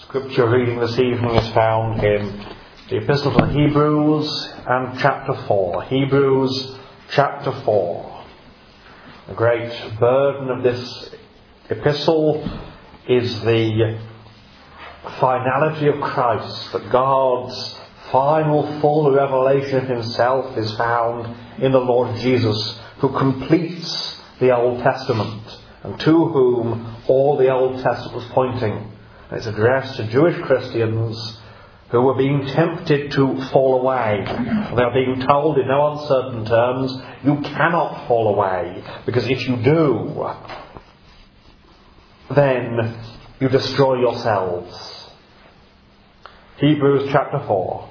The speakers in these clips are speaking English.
Scripture reading this evening is found in the Epistle to the Hebrews and chapter 4. Hebrews chapter 4. The great burden of this epistle is the finality of Christ, that God's final full revelation of himself is found in the Lord Jesus, who completes the Old Testament and to whom all the Old Testament was pointing. It's addressed to Jewish Christians who were being tempted to fall away. They are being told in no uncertain terms, you cannot fall away, because if you do, then you destroy yourselves. Hebrews chapter 4.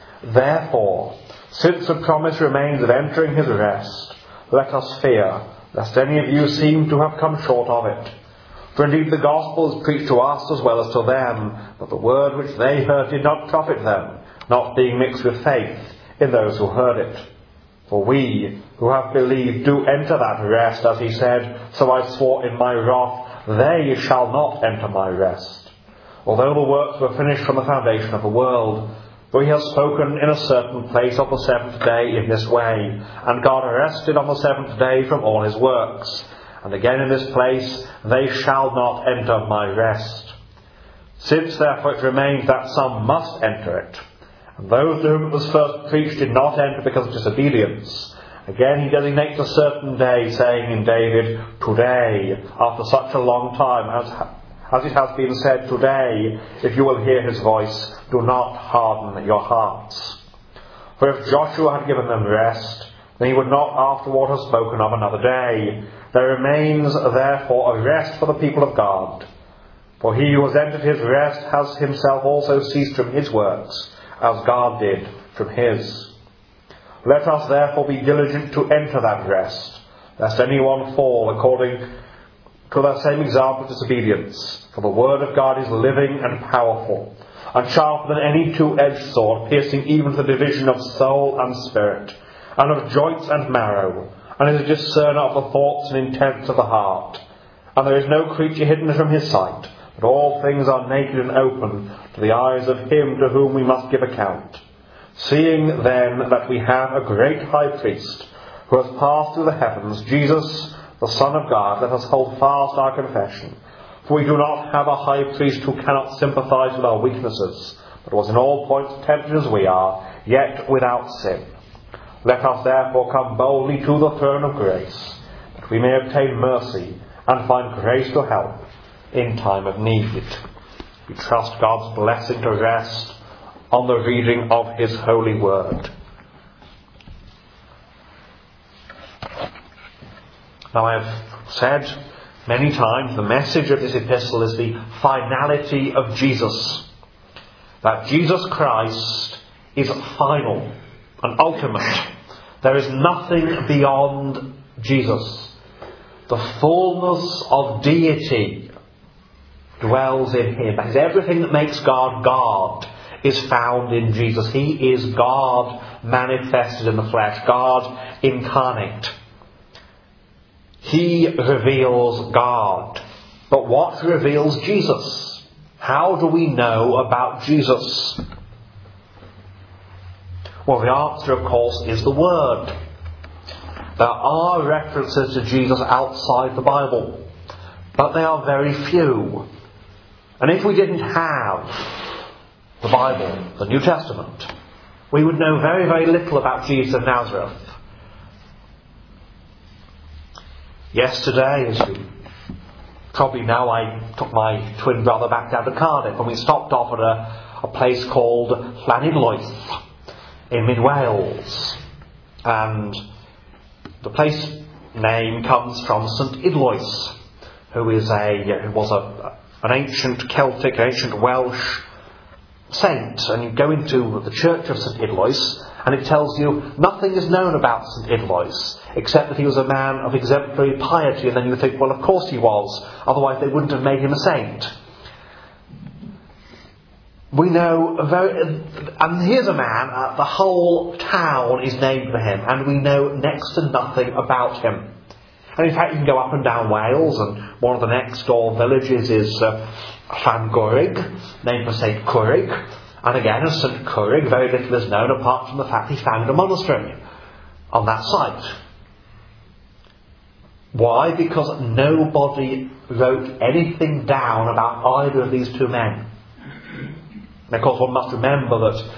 Therefore, since the promise remains of entering his rest, let us fear, lest any of you seem to have come short of it. For indeed the gospel is preached to us as well as to them, but the word which they heard did not profit them, not being mixed with faith in those who heard it. For we, who have believed, do enter that rest, as he said, so I swore in my wrath, they shall not enter my rest. Although the works were finished from the foundation of the world, for he has spoken in a certain place of the seventh day in this way, and God rested on the seventh day from all his works. And again in this place, they shall not enter my rest. Since therefore it remains that some must enter it, and those to whom it was first preached did not enter because of disobedience, again he designates a certain day, saying in David, today, after such a long time, as it has been said, today, if you will hear his voice, do not harden your hearts. For if Joshua had given them rest, then he would not afterward have spoken of another day. There remains therefore a rest for the people of God. For he who has entered his rest has himself also ceased from his works, as God did from his. Let us therefore be diligent to enter that rest, lest anyone fall according to that same example of disobedience. For the word of God is living and powerful, and sharper than any two-edged sword, piercing even to the division of soul and spirit, and of joints and marrow, and is a discerner of the thoughts and intents of the heart. And there is no creature hidden from his sight, but all things are naked and open to the eyes of him to whom we must give account. Seeing then that we have a great high priest, who has passed through the heavens, Jesus, the Son of God, let us hold fast our confession. For we do not have a high priest who cannot sympathize with our weaknesses, but was in all points tempted as we are, yet without sin. Let us therefore come boldly to the throne of grace, that we may obtain mercy and find grace to help in time of need. We trust God's blessing to rest on the reading of his holy word. Now I have said many times the message of this epistle is the finality of Jesus. That Jesus Christ is final and ultimate. There is nothing beyond Jesus. The fullness of deity dwells in him. That is, everything that makes God God is found in Jesus. He is God manifested in the flesh, God incarnate. He reveals God. But what reveals Jesus? How do we know about Jesus? Well, the answer, of course, is the Word. There are references to Jesus outside the Bible, but they are very few. And if we didn't have the Bible, the New Testament, we would know very, very little about Jesus of Nazareth. Yesterday, as you probably know, I took my twin brother back down to Cardiff, and we stopped off at a place called Llanidloes in mid-Wales. And the place name comes from St Idloes, who was an ancient Celtic, ancient Welsh saint. And you go into the church of St Idloes, and it tells you nothing is known about St Idloes, except that he was a man of exemplary piety. And then you think, well, of course he was, otherwise they wouldn't have made him a saint. We know and here's a man, the whole town is named for him, and we know next to nothing about him. And in fact, you can go up and down Wales, and one of the next door villages is Llangurig, named for St Curig. And again, as St Curig, very little is known apart from the fact he founded a monastery on that site. Why? Because nobody wrote anything down about either of these two men. And of course, one must remember that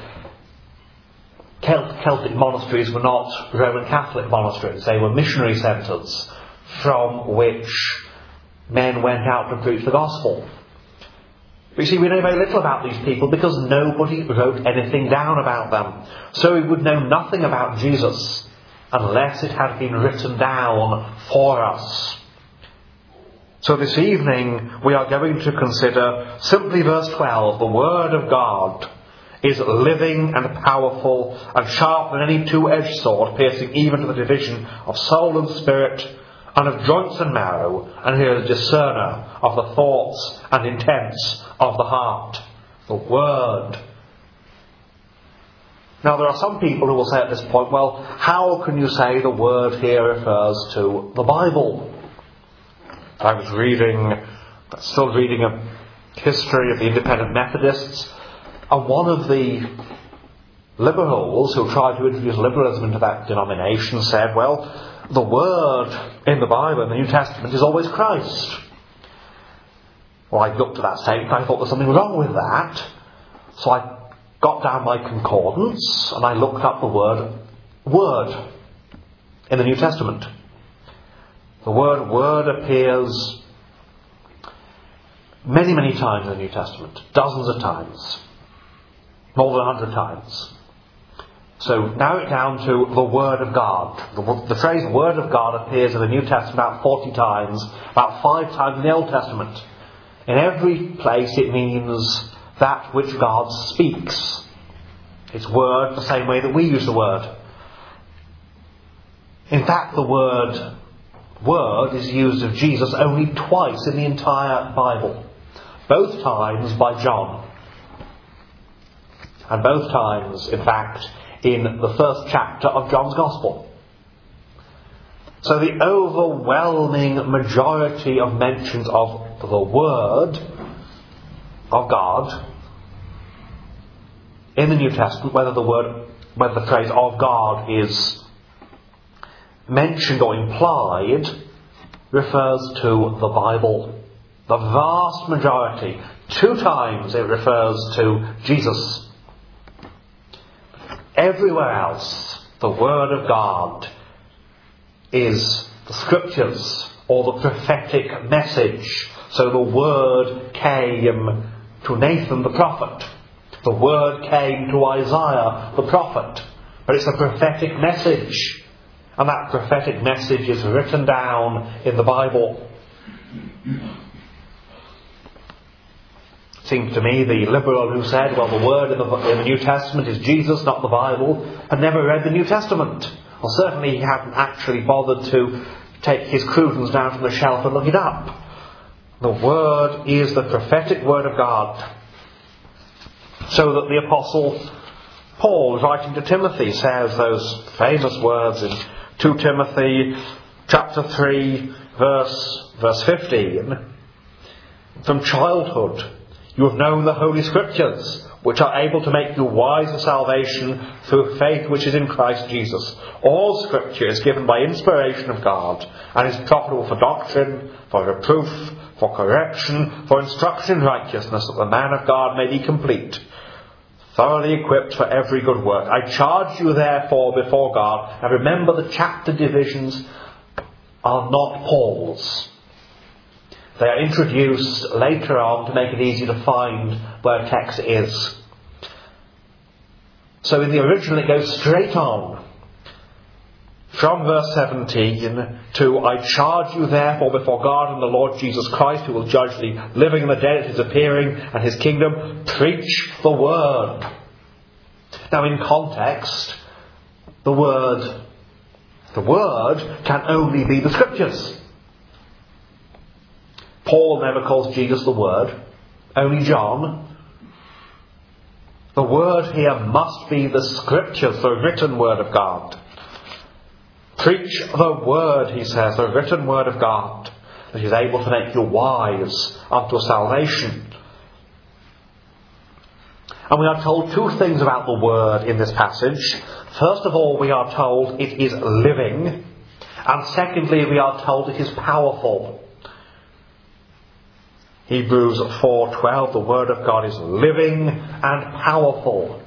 Celtic monasteries were not Roman Catholic monasteries. They were missionary centres from which men went out to preach the gospel. But you see, we know very little about these people because nobody wrote anything down about them. So we would know nothing about Jesus unless it had been written down for us. So this evening we are going to consider simply verse 12. The Word of God is living and powerful and sharper than any two-edged sword, piercing even to the division of soul and spirit and of joints and marrow, and he is a discerner of the thoughts and intents of the heart. The Word. Now there are some people who will say at this point, well, how can you say the Word here refers to the Bible? I was still reading a history of the Independent Methodists, and one of the liberals who tried to introduce liberalism into that denomination said, well, the Word in the Bible, in the New Testament, is always Christ. Well, I looked at that statement and I thought there was something wrong with that. So I got down my concordance and I looked up the word in the New Testament. The word appears many, many times in the New Testament. Dozens of times. More than 100 times. So narrow it down to the Word of God. The phrase Word of God appears in the New Testament about 40 times, about 5 times in the Old Testament. In every place it means that which God speaks. It's word the same way that we use the word. In fact, the word is used of Jesus only twice in the entire Bible. Both times by John. And both times, in fact, in the first chapter of John's Gospel. So the overwhelming majority of mentions of the Word of God in the New Testament, whether the phrase of God is mentioned or implied, refers to the Bible. The vast majority. 2 times it refers to Jesus. Everywhere else, the Word of God is the Scriptures or the prophetic message. So the Word came to Nathan the prophet. The Word came to Isaiah the prophet. But it's a prophetic message. And that prophetic message is written down in the Bible. It seems to me the liberal who said, well, the Word in the New Testament is Jesus, not the Bible, had never read the New Testament. Or certainly he hadn't actually bothered to take his Crudens down from the shelf and look it up. The Word is the prophetic Word of God. So that the Apostle Paul, writing to Timothy, says those famous words in 2 Timothy chapter 3, verse 15. From childhood you have known the Holy Scriptures, which are able to make you wise to salvation through faith which is in Christ Jesus. All Scripture is given by inspiration of God, and is profitable for doctrine, for reproof, for correction, for instruction in righteousness, that the man of God may be complete, thoroughly equipped for every good work. I charge you therefore before God, and remember the chapter divisions are not Paul's. They are introduced later on to make it easy to find where a text is. So in the original it goes straight on from verse 17 to, I charge you therefore before God and the Lord Jesus Christ, who will judge the living and the dead at his appearing and his kingdom, preach the Word. Now in context, the Word can only be the Scriptures. Paul never calls Jesus the Word, only John. The Word here must be the Scriptures, the written Word of God. Preach the word, he says, the written word of God, that is able to make you wise unto salvation. And we are told two things about the word in this passage. First of all, we are told it is living. And secondly, we are told it is powerful. Hebrews 4:12, the word of God is living and powerful.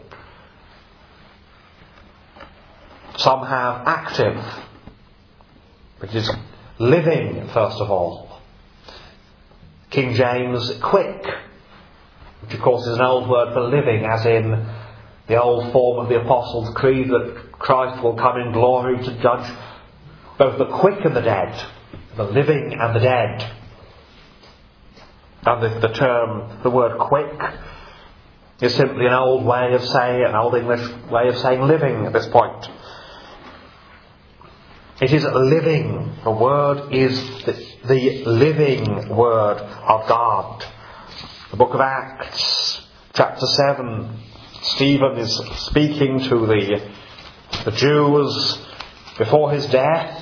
Some have active, which is living, first of all. King James, quick, which of course is an old word for living, as in the old form of the Apostles' Creed that Christ will come in glory to judge both the quick and the dead, the living and the dead. And the word quick is simply an old way of saying, an old English way of saying living at this point. It is living. The word is the living word of God. The book of Acts, chapter 7, Stephen is speaking to the Jews before his death.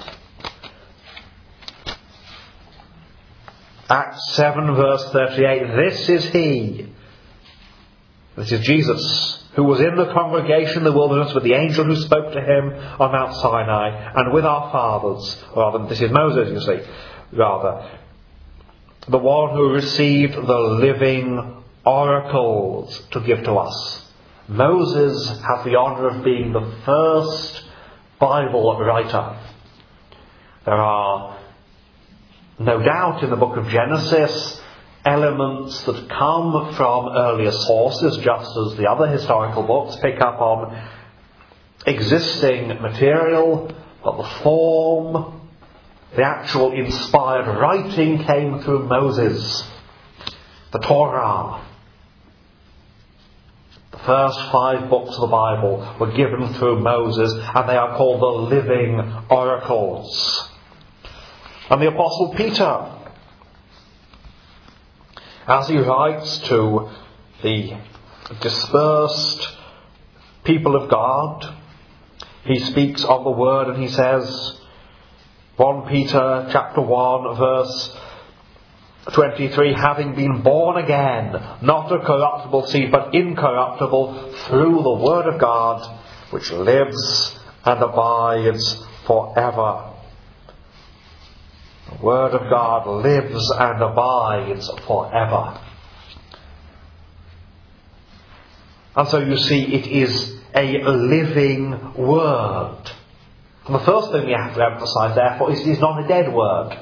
Acts 7 verse 38, this is he, this is Jesus, who was in the congregation in the wilderness with the angel who spoke to him on Mount Sinai, and with our fathers, rather, this is Moses, you see, rather, the one who received the living oracles to give to us. Moses has the honour of being the first Bible writer. There are no doubt in the book of Genesis elements that come from earlier sources, just as the other historical books pick up on existing material, but the form, the actual inspired writing came through Moses, the Torah. The first 5 books of the Bible were given through Moses, and they are called the living oracles. And the Apostle Peter, as he writes to the dispersed people of God, he speaks of the word and he says, 1 Peter chapter 1 verse 23, having been born again, not of corruptible seed, but incorruptible, through the word of God, which lives and abides forever. The word of God lives and abides forever. And so you see, it is a living word. And the first thing we have to emphasize, therefore, is it is not a dead word.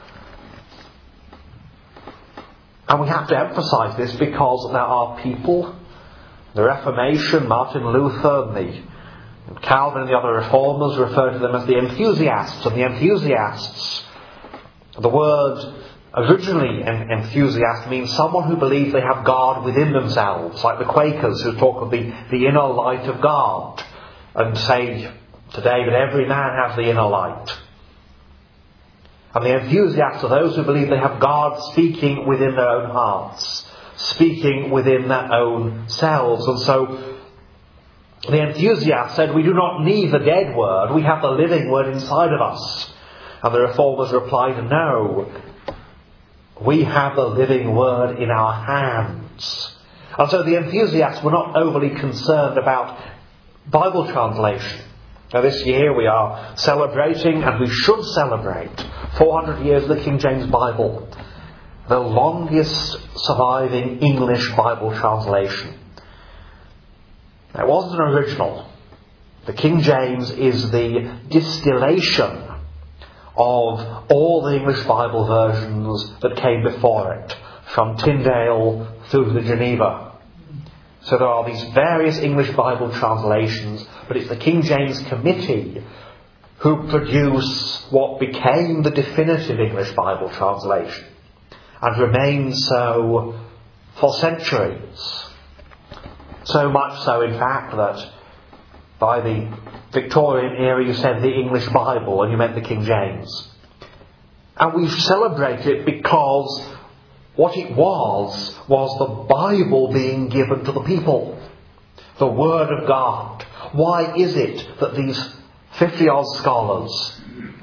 And we have to emphasize this because there are people, the Reformation, Martin Luther, and Calvin and the other reformers refer to them as the enthusiasts. And the enthusiasts, the word originally enthusiast means someone who believes they have God within themselves, like the Quakers who talk of the inner light of God and say today that every man has the inner light. And the enthusiasts are those who believe they have God speaking within their own hearts, speaking within their own selves. And so the enthusiast said, we do not need the dead word, we have the living word inside of us. And the reformers replied, no, we have the living word in our hands. And so the enthusiasts were not overly concerned about Bible translation. Now this year we are celebrating, and we should celebrate, 400 years of the King James Bible, the longest surviving English Bible translation. Now, it wasn't an original. The King James is the distillation of all the English Bible versions that came before it, from Tyndale through to Geneva. So there are these various English Bible translations, but it's the King James Committee who produce what became the definitive English Bible translation and remains so for centuries. So much so, in fact, that by the Victorian era you said the English Bible and you meant the King James. And we celebrate it because what it was the Bible being given to the people. The Word of God. Why is it that these 50-odd scholars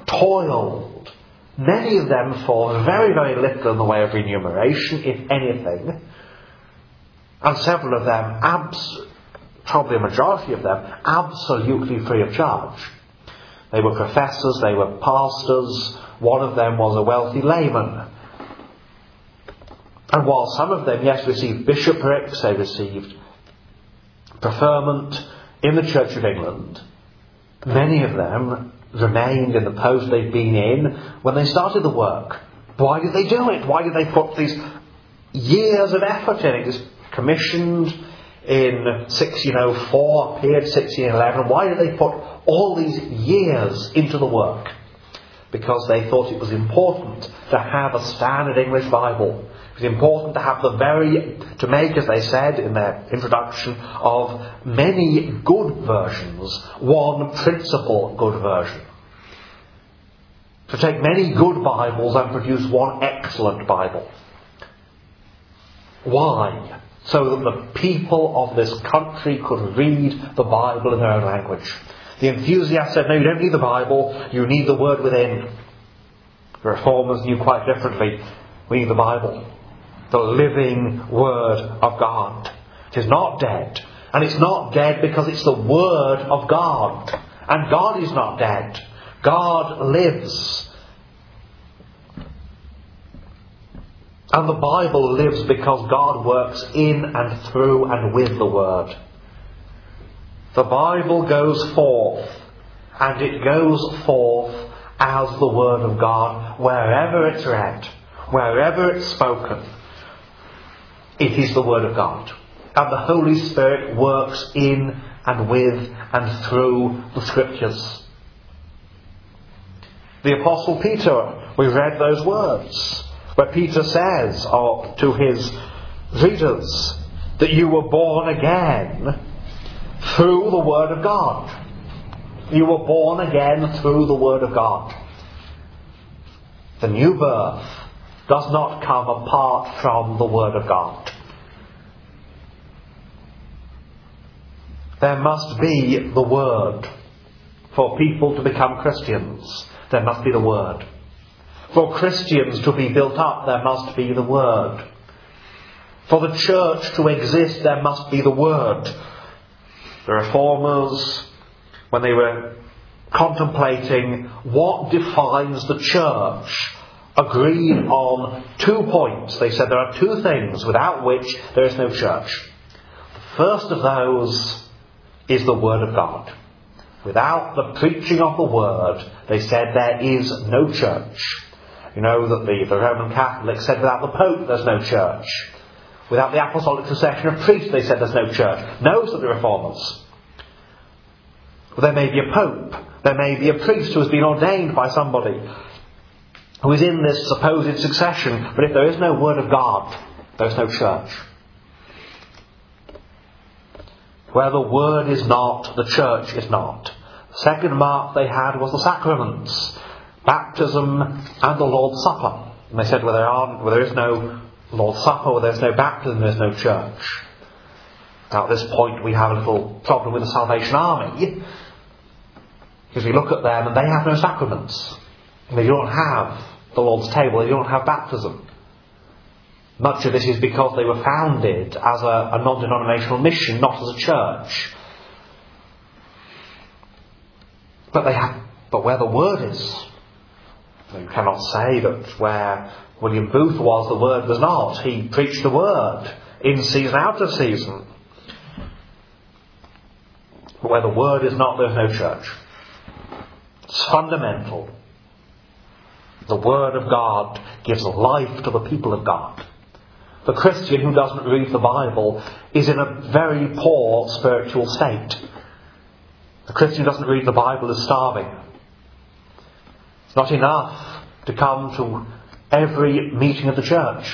toiled, many of them for very, very little in the way of remuneration, if anything, and several of them, probably a majority of them, absolutely free of charge. They were professors, they were pastors, one of them was a wealthy layman. And while some of them, yes, received bishoprics, they received preferment in the Church of England, many of them remained in the post they'd been in when they started the work. Why did they do it? Why did they put these years of effort in it? It was commissioned in 1604, appeared 1611. Why did they put all these years into the work? Because they thought it was important to have a standard English Bible. It was important to have to make, as they said in their introduction, of many good versions, one principal good version. To take many good Bibles and produce one excellent Bible. Why? So that the people of this country could read the Bible in their own language. The enthusiasts said, no, you don't need the Bible, you need the Word within. The Reformers knew quite differently. We need the Bible. The living Word of God. It is not dead. And it's not dead because it's the Word of God. And God is not dead. God lives. And the Bible lives because God works in and through and with the Word. The Bible goes forth, and it goes forth as the Word of God wherever it's read, wherever it's spoken. It is the Word of God. And the Holy Spirit works in and with and through the Scriptures. The Apostle Peter, we read those words, where Peter says to his readers that you were born again through the Word of God. You were born again through the Word of God. The new birth does not come apart from the Word of God. There must be the Word. For people to become Christians, there must be the Word. For Christians to be built up, there must be the Word. For the church to exist, there must be the Word. The Reformers, when they were contemplating what defines the church, agreed on 2 points. They said there are 2 things without which there is no church. The first of those is the Word of God. Without the preaching of the Word, they said there is no church. You know that the Roman Catholics said without the Pope there's no church. Without the apostolic succession of priests, they said there's no church. No, said the Reformers. Well, there may be a Pope. There may be a priest who has been ordained by somebody who is in this supposed succession. But if there is no Word of God, there is no church. Where the Word is not, the church is not. The second mark they had was the sacraments. Baptism and the Lord's Supper. And they said where there is no Lord's Supper, where there is no baptism, there is no church. Now at this point we have a little problem with the Salvation Army. Because we look at them and they have no sacraments. And they don't have the Lord's table, they don't have baptism. Much of this is because they were founded as a non-denominational mission, not as a church. But where the Word is, you cannot say that where William Booth was, the Word was not. He preached the Word in season, out of season. But where the Word is not, there's no church. It's fundamental. The Word of God gives life to the people of God. The Christian who doesn't read the Bible is in a very poor spiritual state. The Christian who doesn't read the Bible is starving. It's not enough to come to every meeting of the church.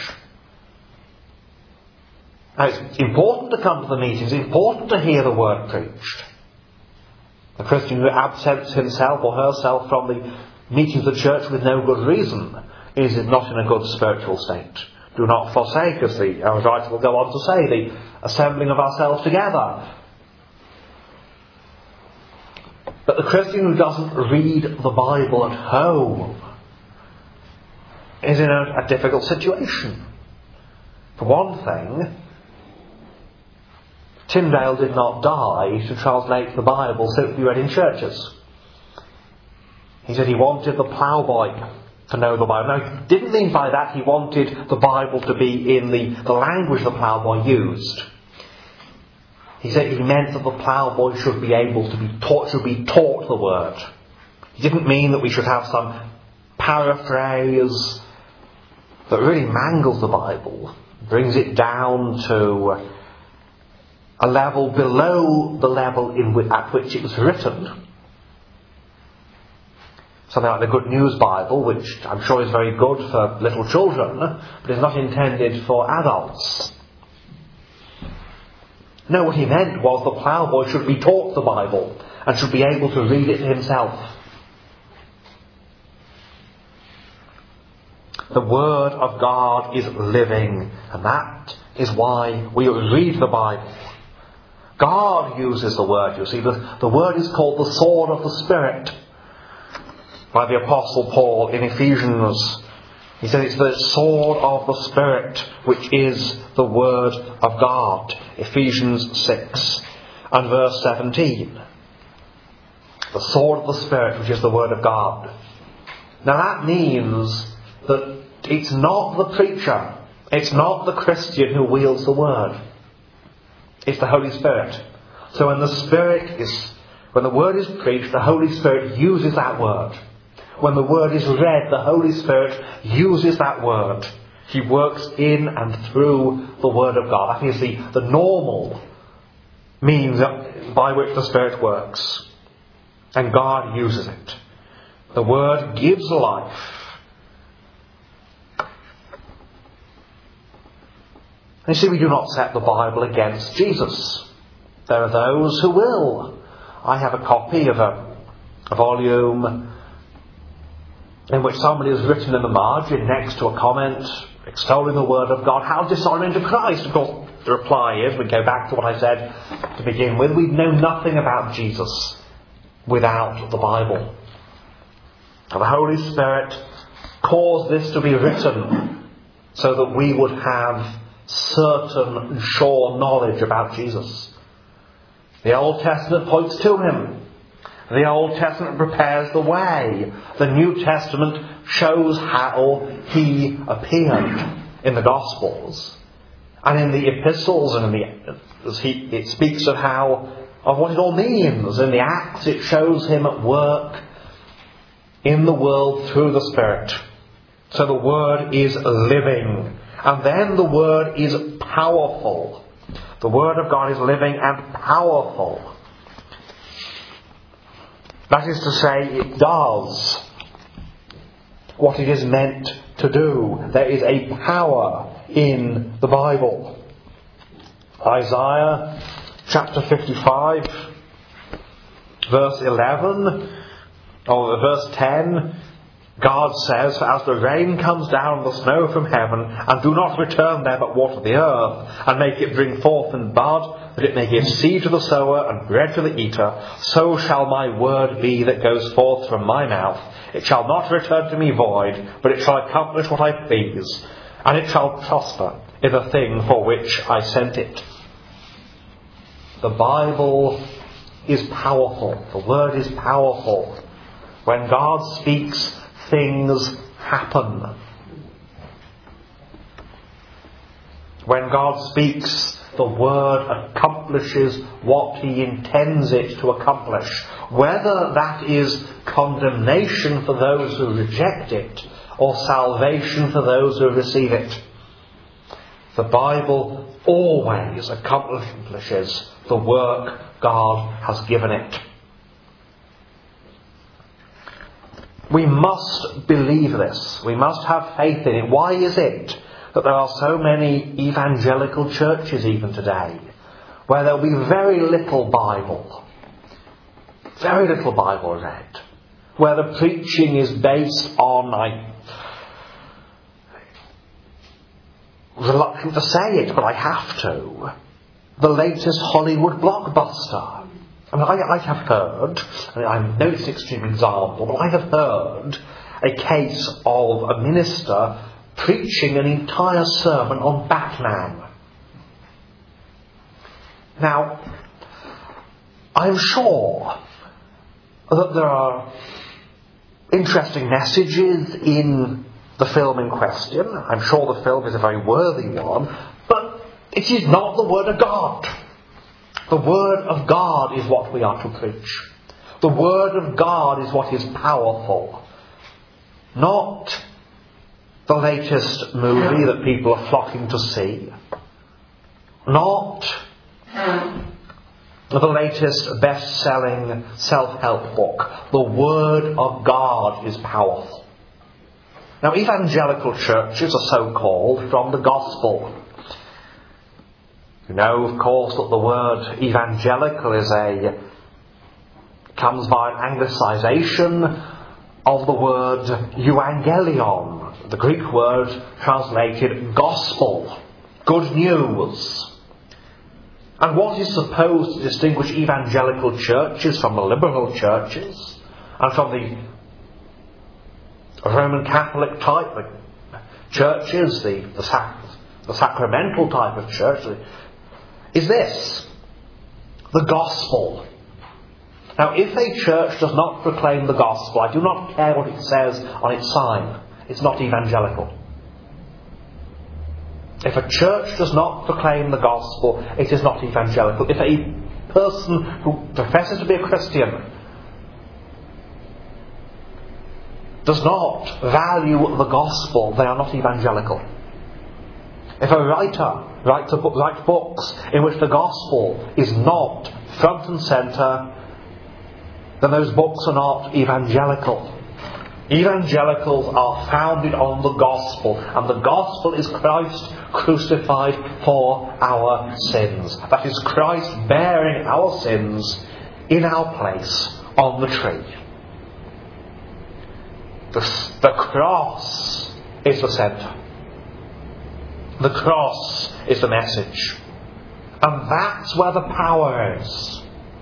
Now, it's important to come to the meetings. It's important to hear the Word preached. The Christian who absents himself or herself from the meetings of the church with no good reason is not in a good spiritual state. Do not forsake, as our writer will go on to say, the assembling of ourselves together. But the Christian who doesn't read the Bible at home is in a difficult situation. For one thing, Tyndale did not die to translate the Bible so it could be read in churches. He said he wanted the ploughboy to know the Bible. Now, he didn't mean by that he wanted the Bible to be in the language the ploughboy used. He said he meant that the ploughboy should be able to be taught the word. He didn't mean that we should have some paraphrase that really mangles the Bible, brings it down to a level below the level at which it was written. Something like the Good News Bible, which I'm sure is very good for little children, but is not intended for adults. No, what he meant was the ploughboy should be taught the Bible and should be able to read it himself. The Word of God is living, and that is why we read the Bible. God uses the Word, you see. The Word is called the sword of the Spirit by the Apostle Paul in Ephesians. He said it's the sword of the Spirit, which is the Word of God. Ephesians 6 and verse 17. The sword of the Spirit, which is the Word of God. Now that means that it's not the preacher, it's not the Christian who wields the Word. It's the Holy Spirit. So when the Word is preached, the Holy Spirit uses that Word. When the Word is read, the Holy Spirit uses that Word. He works in and through the Word of God. That is the normal means by which the Spirit works. And God uses it. The Word gives life. And you see, we do not set the Bible against Jesus. There are those who will. I have a copy of a volume in which somebody has written in the margin next to a comment extolling the Word of God, how dishonouring to Christ. Of course, the reply is, we go back to what I said to begin with, we know nothing about Jesus without the Bible. And the Holy Spirit caused this to be written so that we would have certain sure knowledge about Jesus. The Old Testament points to Him. The Old Testament prepares the way. The New Testament shows how He appeared in the Gospels. And in the epistles, and it speaks of what it all means. In the Acts, it shows Him at work in the world through the Spirit. So the Word is living. And then the Word is powerful. The Word of God is living and powerful. That is to say, it does what it is meant to do. There is a power in the Bible. Isaiah chapter 55, verse 11, or verse 10, God says, "As the rain comes down, the snow from heaven, and do not return there but water the earth, and make it bring forth and bud, that it may give seed to the sower and bread to the eater, so shall my word be that goes forth from my mouth. It shall not return to me void, but it shall accomplish what I please, and it shall prosper in the thing for which I sent it." The Bible is powerful. The Word is powerful. When God speaks, things happen. When God speaks, the Word accomplishes what He intends it to accomplish. Whether that is condemnation for those who reject it, or salvation for those who receive it. The Bible always accomplishes the work God has given it. We must believe this. We must have faith in it. Why is it that there are so many evangelical churches even today where there will be very little Bible read, where the preaching is based on, I'm reluctant to say it, but I have to, the latest Hollywood blockbuster? I have heard, I know it's an extreme example, but I have heard a case of a minister preaching an entire sermon on Batman. Now, I'm sure that there are interesting messages in the film in question. I'm sure the film is a very worthy one, but it is not the Word of God. The Word of God is what we are to preach. The Word of God is what is powerful. Not the latest movie that people are flocking to see. Not the latest best-selling self-help book. The Word of God is powerful. Now, evangelical churches are so called from the gospel. You know, of course, that the word evangelical comes by an anglicisation of the word euangelion, the Greek word translated gospel, good news. And what is supposed to distinguish evangelical churches from the liberal churches and from the Roman Catholic type of churches, the sacramental type of church, is this: the gospel. Now, if a church does not proclaim the gospel, I do not care what it says on its sign, it's not evangelical. If a church does not proclaim the gospel, it is not evangelical. If a person who professes to be a Christian does not value the gospel, they are not evangelical. If a writer writes books in which the gospel is not front and centre, then those books are not evangelical. Evangelicals are founded on the gospel, and the gospel is Christ crucified for our sins. That is Christ bearing our sins in our place on the tree. The cross is the centre. The cross is the message. And that's where the power is.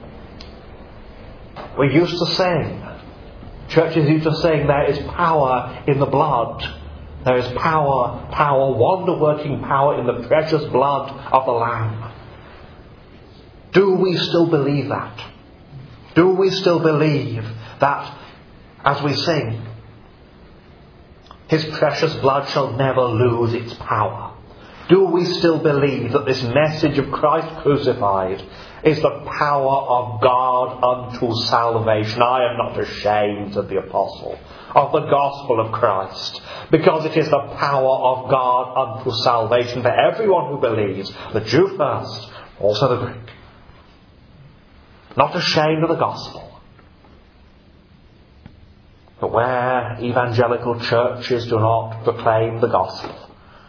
We used to sing. Churches used to sing, there is power in the blood. There is power, wonder-working power in the precious blood of the Lamb. Do we still believe that? Do we still believe that, as we sing, His precious blood shall never lose its power? Do we still believe that this message of Christ crucified is the power of God unto salvation? I am not ashamed, said the apostle, of the gospel of Christ, because it is the power of God unto salvation for everyone who believes, the Jew first, also the Greek. Not ashamed of the gospel. But where evangelical churches do not proclaim the gospel,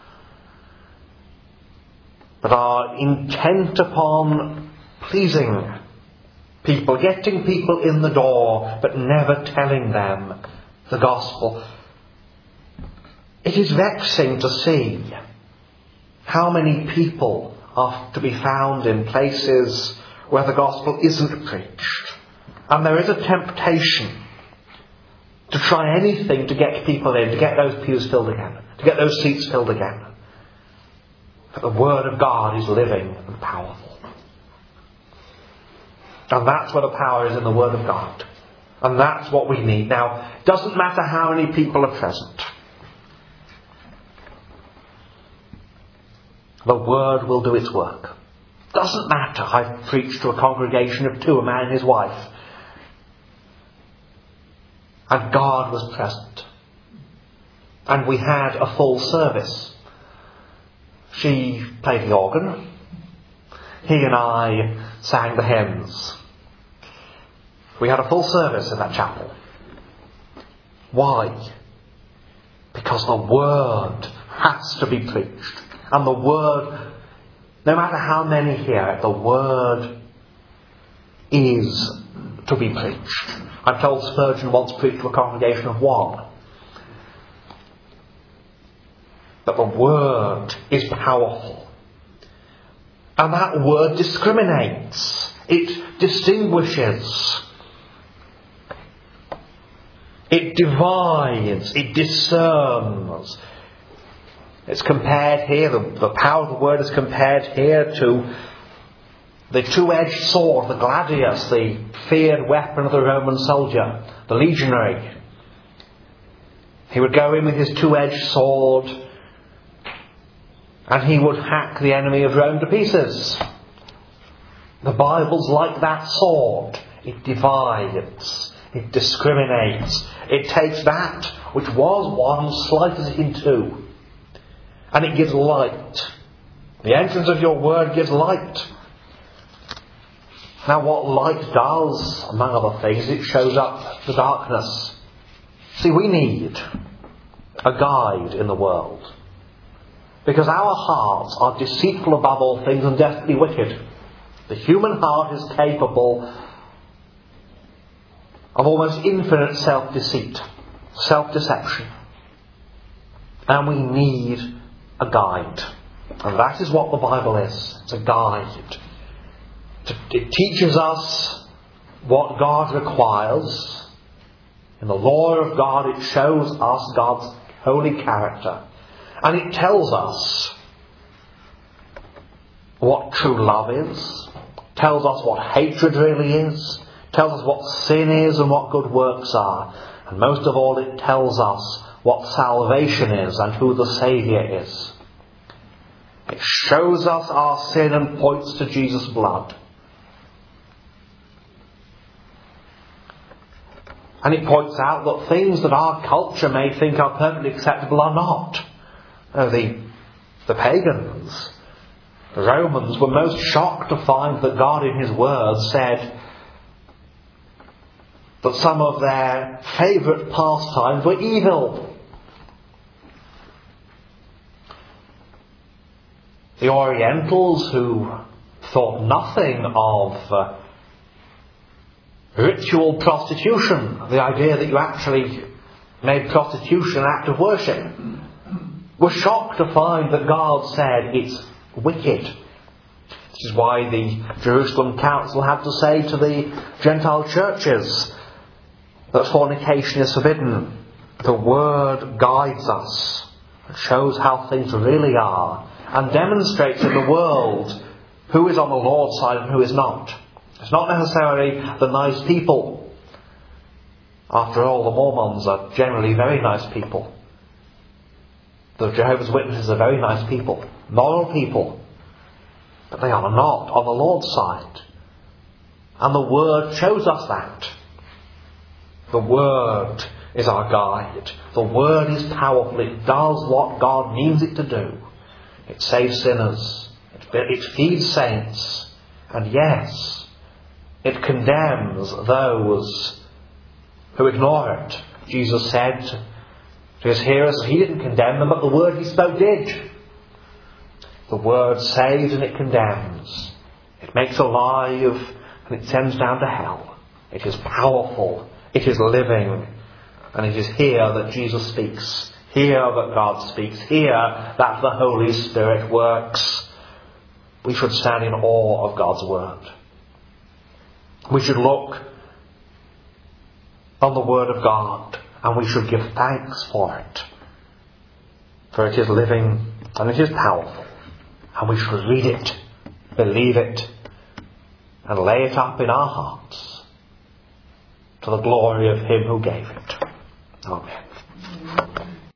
but are intent upon pleasing people, getting people in the door, but never telling them the gospel, it is vexing to see how many people are to be found in places where the gospel isn't preached. And there is a temptation to try anything to get people in, to get those pews filled again, to get those seats filled again. But the Word of God is living and powerful. And that's where the power is, in the Word of God. And that's what we need. Now, it doesn't matter how many people are present. The Word will do its work. Doesn't matter. I've preached to a congregation of 2, a man and his wife. And God was present. And we had a full service. She played the organ. He and I sang the hymns. We had a full service in that chapel. Why? Because the Word has to be preached. And the Word, no matter how many hear it, the Word is to be preached. I'm told Spurgeon once preached to a congregation of 1. That the Word is powerful. And that Word discriminates. It distinguishes. It divides. It discerns. It's compared here, the power of the word is compared here to the two-edged sword, the gladius, the feared weapon of the Roman soldier, the legionary. He would go in with his two-edged sword and he would hack the enemy of Rome to pieces. The Bible's like that sword. It divides. It discriminates. It takes that which was one, slices it in two. And it gives light. The entrance of your word gives light. Now what light does, among other things, it shows up the darkness. See, we need a guide in the world. Because our hearts are deceitful above all things and desperately wicked. The human heart is capable of almost infinite self-deceit, self-deception. And we need a guide. And that is what the Bible is. It's a guide. It teaches us what God requires. In the law of God it shows us God's holy character. And it tells us what true love is. Tells us what hatred really is. Tells us what sin is and what good works are. And most of all it tells us what salvation is and who the Saviour is. It shows us our sin and points to Jesus' blood. And it points out that things that our culture may think are perfectly acceptable are not. The pagans, the Romans, were most shocked to find that God in His Word said that some of their favourite pastimes were evil. The Orientals, who thought nothing of ritual prostitution, the idea that you actually made prostitution an act of worship, were shocked to find that God said it's wicked. This is why the Jerusalem Council had to say to the Gentile churches that fornication is forbidden. The Word guides us and shows how things really are and demonstrates in the world who is on the Lord's side and who is not. It's not necessarily the nice people. After all, the Mormons are generally very nice people. The Jehovah's Witnesses are very nice people, moral people. But they are not on the Lord's side. And the Word shows us that. The Word is our guide. The Word is powerful. It does what God means it to do. It saves sinners. It feeds saints. And yes, it condemns those who ignore it. Jesus said to His hearers, He didn't condemn them, but the word He spoke did. The word saves and it condemns. It makes alive and it sends down to hell. It is powerful. It is living. And it is here that Jesus speaks. Here that God speaks. Here that the Holy Spirit works. We should stand in awe of God's word. We should look on the Word of God and we should give thanks for it. For it is living and it is powerful. And we should read it, believe it, and lay it up in our hearts to the glory of Him who gave it. Amen.